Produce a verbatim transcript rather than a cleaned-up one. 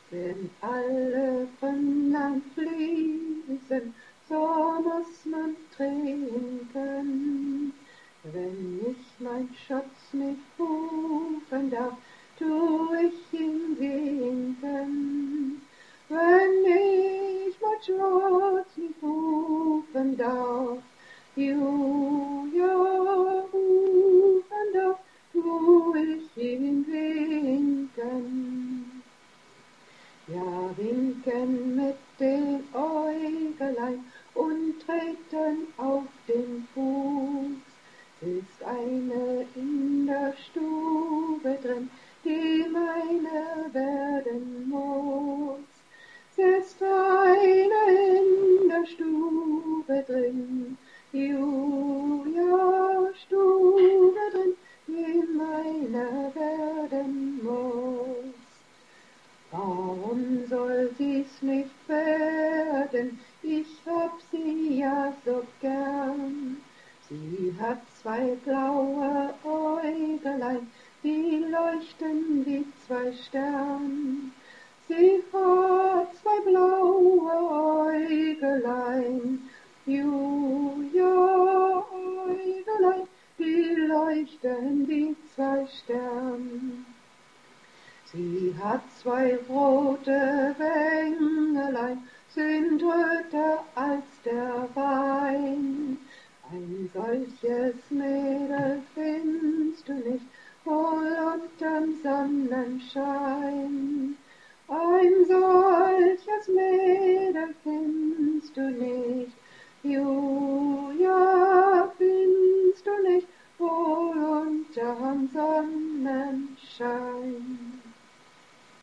Wenn alle Brünnlein fließen, so muss man trinken. Wenn nicht mein Schatz mich rufen darf, tu ich ihn winken. Wenn ich mein Schatz nicht rufen darf, Julia rufen darf, tu ich ihn winken. Ja, winken mit den Äugelein und treten auf den Fuß. Ist eine in der Stube drin, die meine werden muss. Ist eine in der Stube drin, Julia Stube drin, die meine werden muss. Warum soll sie's nicht werden? Ich hab sie ja so gern. Sie hat zwei blaue Äugelein, die leuchten wie zwei Stern. Sie hat zwei blaue Äugelein, Julia Äugelein, die leuchten wie zwei Stern. Sie hat zwei rote Wängelein, sind röter als der Wein. Ein solches Mädel findest du nicht wohl unterm Sonnenschein.